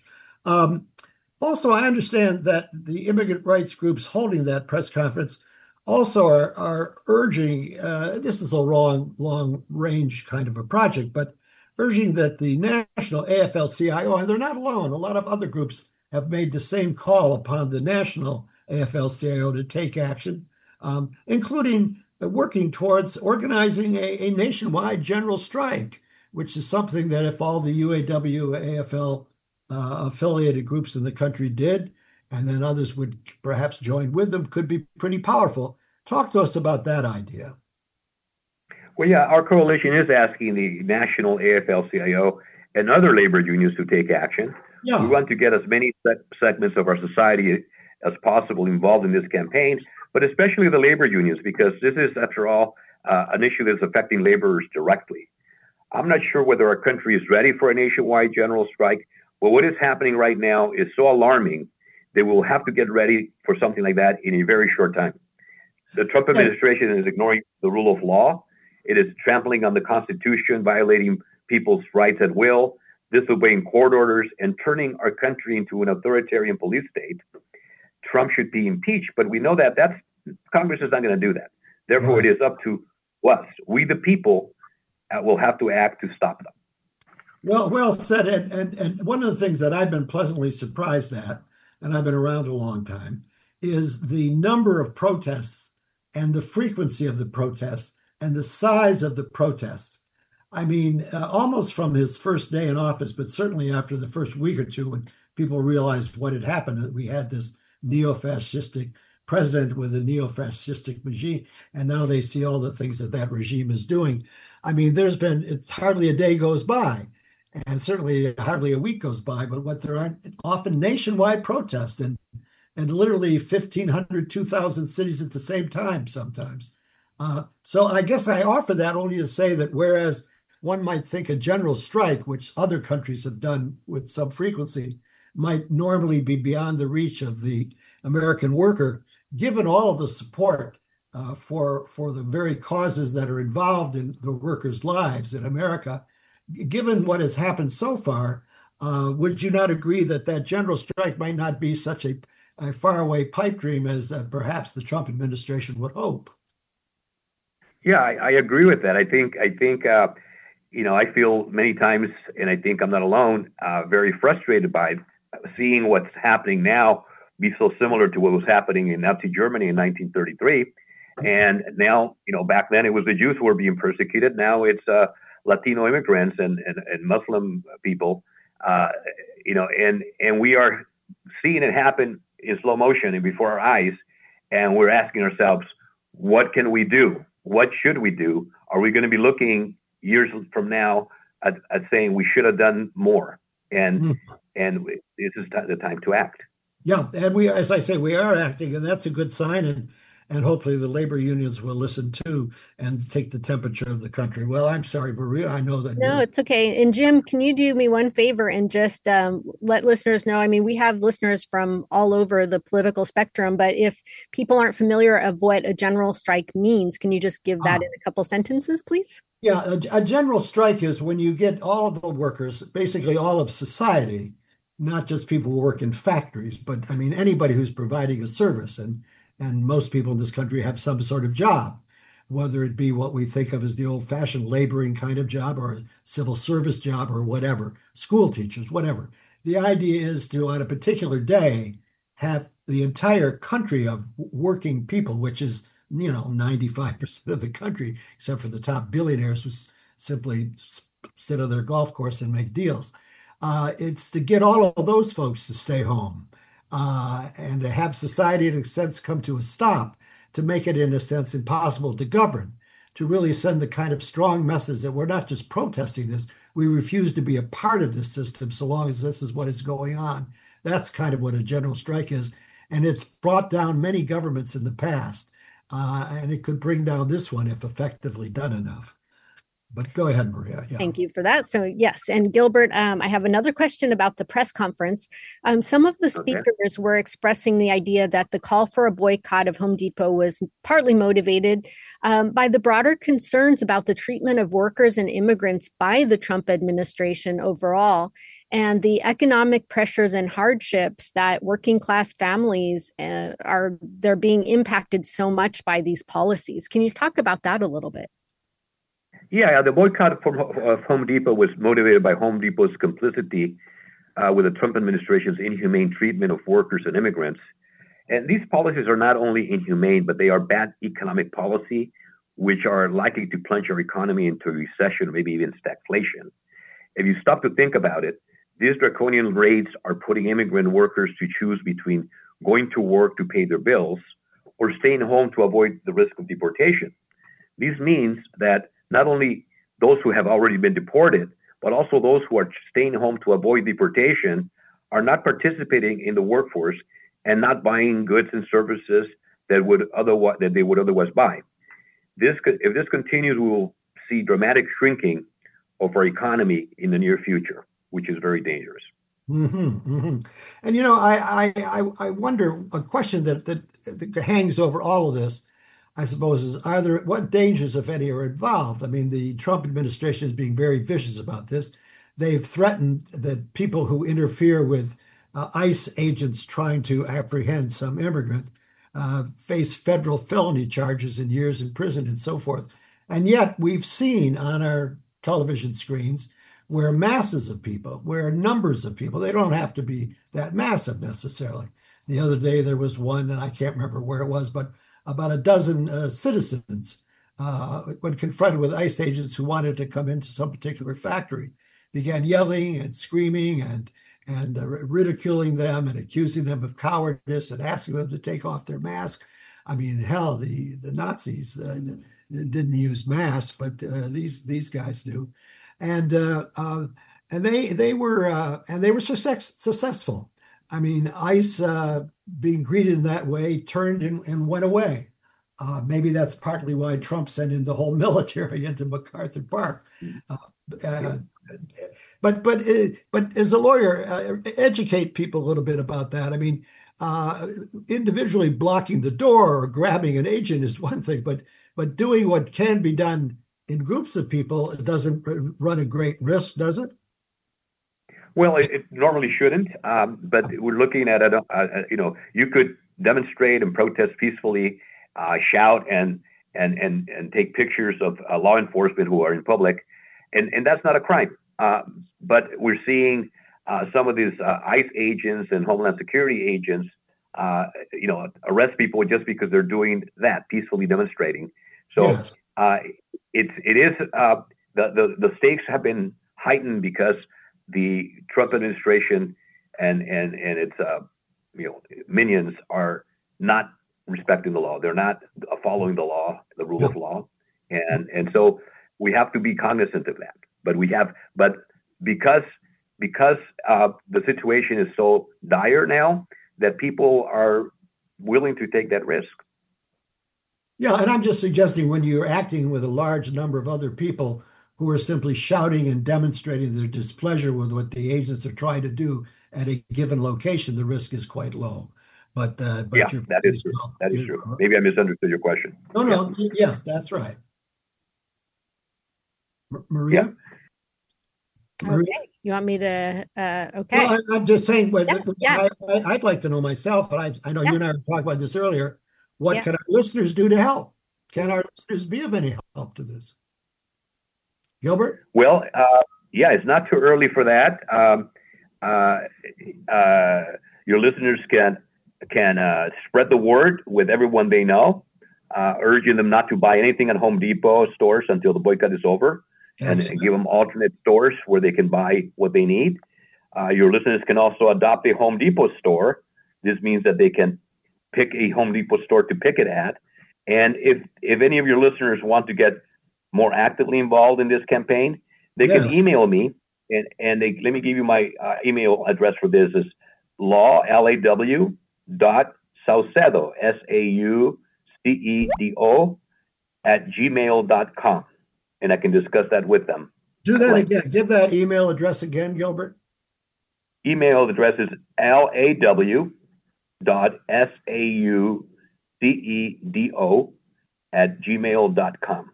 Also, I understand that the immigrant rights groups holding that press conference also are urging, this is a long range kind of a project, but urging that the national AFL-CIO, and they're not alone, a lot of other groups have made the same call upon the national AFL-CIO to take action, including working towards organizing a nationwide general strike, which is something that if all the UAW-AFL affiliated groups in the country did, and then others would perhaps join with them, could be pretty powerful. Talk to us about that idea. Well, yeah, our coalition is asking the national AFL-CIO and other labor unions to take action. Yeah. We want to get as many segments of our society as possible involved in this campaign, but especially the labor unions, because this is, after all, an issue that's affecting laborers directly. I'm not sure whether our country is ready for a nationwide general strike, but what is happening right now is so alarming that we'll have to get ready for something like that in a very short time. The Trump administration is ignoring the rule of law. It is trampling on the Constitution, violating people's rights at will, disobeying court orders, and turning our country into an authoritarian police state. Trump should be impeached, but we know that Congress is not going to do that. Therefore, It is up to us. We, the people, will have to act to stop them. Well said. And one of the things that I've been pleasantly surprised at, and I've been around a long time, is the number of protests and the frequency of the protests and the size of the protests. I mean, almost from his first day in office, but certainly after the first week or two, when people realized what had happened, that we had this neo-fascistic president with a neo-fascistic regime, and now they see all the things that regime is doing. I mean, it's hardly a day goes by, and certainly hardly a week goes by, but there are often nationwide protests and literally 1,500, 2,000 cities at the same time sometimes. So I guess I offer that only to say that whereas one might think a general strike, which other countries have done with some frequency, might normally be beyond the reach of the American worker, given all of the support for the very causes that are involved in the workers' lives in America, given what has happened so far, would you not agree that general strike might not be such a faraway pipe dream as perhaps the Trump administration would hope? Yeah, I agree with that. I think I feel many times, and I think I'm not alone, very frustrated by seeing what's happening now be so similar to what was happening in Nazi Germany in 1933. And now, back then it was the Jews who were being persecuted. Now it's Latino immigrants and Muslim people, and we are seeing it happen in slow motion and before our eyes. And we're asking ourselves, what can we do? What should we do? Are we going to be looking years from now at saying we should have done more? And this is the time to act. Yeah, and we, as I say, we are acting, and that's a good sign. And hopefully the labor unions will listen too and take the temperature of the country. Well, I'm sorry, Maria. I know that. No, it's okay. And Jim, can you do me one favor and just let listeners know? I mean, we have listeners from all over the political spectrum, but if people aren't familiar of what a general strike means, can you just give that in a couple sentences, please? Yeah, a general strike is when you get all of the workers, basically all of society, not just people who work in factories, but I mean, anybody who's providing a service. And and most people in this country have some sort of job, whether it be what we think of as the old-fashioned laboring kind of job or a civil service job or whatever, school teachers, whatever. The idea is to, on a particular day, have the entire country of working people, which is, 95% of the country, except for the top billionaires who simply sit on their golf course and make deals. It's to get all of those folks to stay home and to have society, in a sense, come to a stop, to make it, in a sense, impossible to govern, to really send the kind of strong message that we're not just protesting this, we refuse to be a part of this system so long as this is what is going on. That's kind of what a general strike is. And it's brought down many governments in the past. And it could bring down this one if effectively done enough. But go ahead, Maria. Yeah. Thank you for that. So yes, and Gilbert, I have another question about the press conference. Some of the speakers were expressing the idea that the call for a boycott of Home Depot was partly motivated by the broader concerns about the treatment of workers and immigrants by the Trump administration overall, and the economic pressures and hardships that working class families they're being impacted so much by these policies. Can you talk about that a little bit? Yeah, the boycott of Home Depot was motivated by Home Depot's complicity with the Trump administration's inhumane treatment of workers and immigrants. And these policies are not only inhumane, but they are bad economic policy, which are likely to plunge our economy into a recession, or maybe even stagflation. If you stop to think about it, these draconian raids are putting immigrant workers to choose between going to work to pay their bills or staying home to avoid the risk of deportation. This means that not only those who have already been deported, but also those who are staying home to avoid deportation are not participating in the workforce and not buying goods and services that they would otherwise buy. If this continues, we will see dramatic shrinking of our economy in the near future, which is very dangerous. Mm-hmm, mm-hmm. And I wonder, a question that hangs over all of this, I suppose, is what dangers, if any, are involved? I mean, the Trump administration is being very vicious about this. They've threatened that people who interfere with ICE agents trying to apprehend some immigrant face federal felony charges and years in prison and so forth. And yet we've seen on our television screens where masses of people, where numbers of people, they don't have to be that massive necessarily. The other day there was one, and I can't remember where it was, but about a dozen citizens, when confronted with ICE agents who wanted to come into some particular factory, began yelling and screaming and ridiculing them and accusing them of cowardice and asking them to take off their mask. I mean, hell, the Nazis didn't use masks, but these guys do, and they were successful. I mean, ICE being greeted in that way turned and went away. Maybe that's partly why Trump sent in the whole military into MacArthur Park. But as a lawyer, educate people a little bit about that. I mean, individually blocking the door or grabbing an agent is one thing, but doing what can be done in groups of people, it doesn't run a great risk, does it? Well, it normally shouldn't, but we're looking at it. You could demonstrate and protest peacefully, shout and take pictures of law enforcement who are in public, and that's not a crime. But we're seeing some of these ICE agents and Homeland Security agents, arrest people just because they're doing that, peacefully demonstrating. So yes. It is the stakes have been heightened because the Trump administration and its minions are not respecting the law. They're not following the law, the rule of law, and so we have to be cognizant of that. But because the situation is so dire now that people are willing to take that risk. Yeah, and I'm just suggesting when you're acting with a large number of other people who are simply shouting and demonstrating their displeasure with what the agents are trying to do at a given location, the risk is quite low. But that is true. That is true. Maybe I misunderstood your question. No. Yes, that's right. Maria? Yeah. Okay. You want me to, okay. Well, I'm just saying, I'd like to know myself, and I know you and I were talking about this earlier. What can our listeners do to help? Can our listeners be of any help to this? Gilbert? Well, it's not too early for that. Your listeners can spread the word with everyone they know, urging them not to buy anything at Home Depot stores until the boycott is over, and give them alternate stores where they can buy what they need. Your listeners can also adopt a Home Depot store. This means that they can pick a Home Depot store to pick it at. And if any of your listeners want to get more actively involved in this campaign, they can email me. And let me give you my email address for this. Is law.saucedo, SAUCEDO, @gmail.com. And I can discuss that with them. Do that again. Give that email address again, Gilbert. Email address is law.saucedo @gmail.com.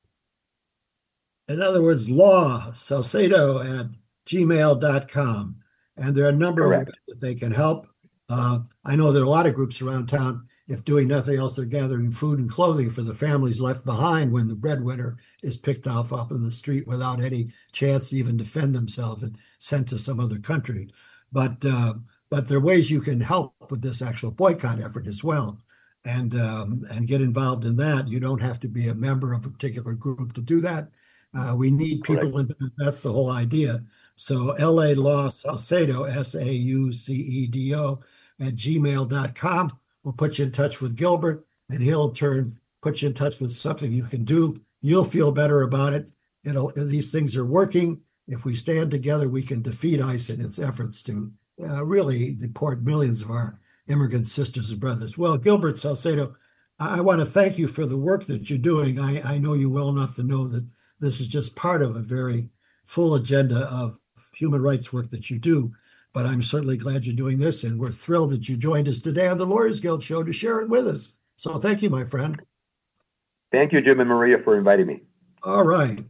In other words, lawsalcedo@gmail.com. And there are a number of ways that they can help. I know there are a lot of groups around town. If doing nothing else, they're gathering food and clothing for the families left behind when the breadwinner is picked off up in the street without any chance to even defend themselves and sent to some other country. But there are ways you can help with this actual boycott effort as well, and get involved in that. You don't have to be a member of a particular group to do that. We need people in that. That's the whole idea. So LA Law Salcedo, SAUCEDO @gmail.com. We'll put you in touch with Gilbert, and he'll in turn put you in touch with something you can do. You'll feel better about it. These things are working. If we stand together, we can defeat ICE in its efforts to really deport millions of our immigrant sisters and brothers. Well, Gilbert Salcedo, I want to thank you for the work that you're doing. I know you well enough to know that this is just part of a very full agenda of human rights work that you do. But I'm certainly glad you're doing this, and we're thrilled that you joined us today on the Lawyers Guild show to share it with us. So thank you, my friend. Thank you, Jim and Maria, for inviting me. All right.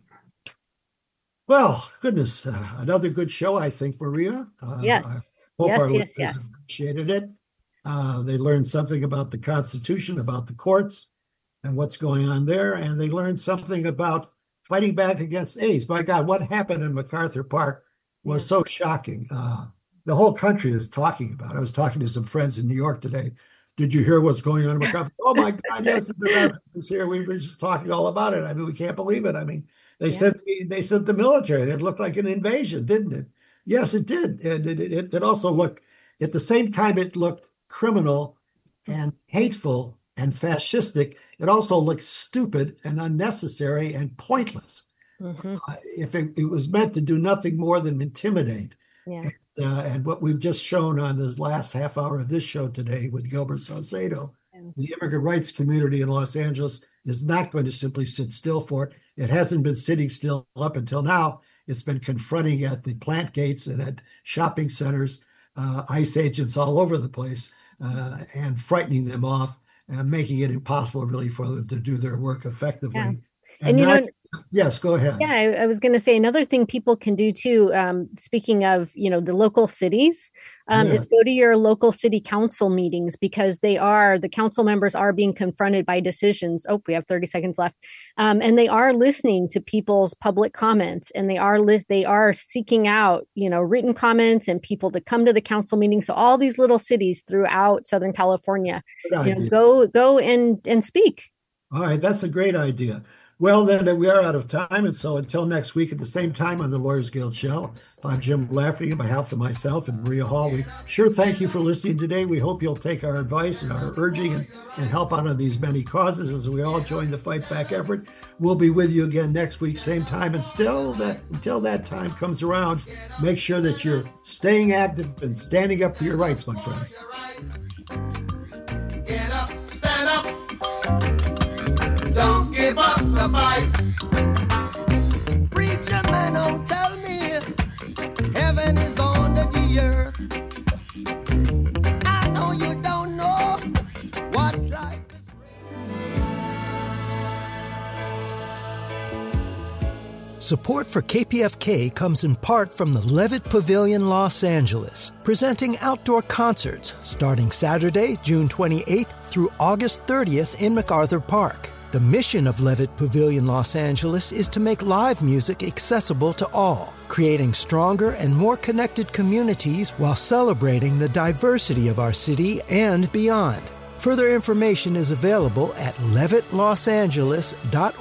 Well, goodness, another good show, I think, Maria. Yes. I hope our listeners Yes. appreciated it. They learned something about the Constitution, about the courts, and what's going on there. And they learned something about fighting back against AIDS. My God, what happened in MacArthur Park was so shocking. The whole country is talking about it. I was talking to some friends in New York today. Did you hear what's going on in MacArthur? Oh, my God, yes, it's here. We were just talking all about it. I mean, we can't believe it. I mean, they sent the military, and it looked like an invasion, didn't it? Yes, it did. And it also looked, at the same time it looked criminal and hateful and fascistic, it also looked stupid and unnecessary and pointless. Mm-hmm. If it was meant to do nothing more than intimidate. Yeah. And what we've just shown on the last half hour of this show today with Gilbert Salcedo, the immigrant rights community in Los Angeles is not going to simply sit still for it. It hasn't been sitting still up until now. It's been confronting at the plant gates and at shopping centers, ICE agents all over the place, and frightening them off and making it impossible really for them to do their work effectively. Yeah. And yes, go ahead. Yeah, I was going to say another thing people can do too. Speaking of, the local cities, is go to your local city council meetings, because the council members are being confronted by decisions. Oh, we have 30 seconds left. And they are listening to people's public comments, and they are seeking out, written comments and people to come to the council meeting. So all these little cities throughout Southern California, go and speak. All right, that's a great idea. Well, then we are out of time. And so until next week at the same time on the Lawyers Guild show, I'm Jim Lafferty on behalf of myself and Maria Hall. We sure thank you for listening today. We hope you'll take our advice and our urging and help out on these many causes as we all join the fight back effort. We'll be with you again next week, same time. And until that time comes around, make sure that you're staying active and standing up for your rights, my friends. Get up, stand up. Don't give up the fight. Preacher man, don't tell me heaven is under the earth. I know you don't know what life is. Support for KPFK comes in part from the Levitt Pavilion Los Angeles, presenting outdoor concerts starting Saturday, June 28th through August 30th in MacArthur Park. The mission of Levitt Pavilion Los Angeles is to make live music accessible to all, creating stronger and more connected communities while celebrating the diversity of our city and beyond. Further information is available at levittlosangeles.org.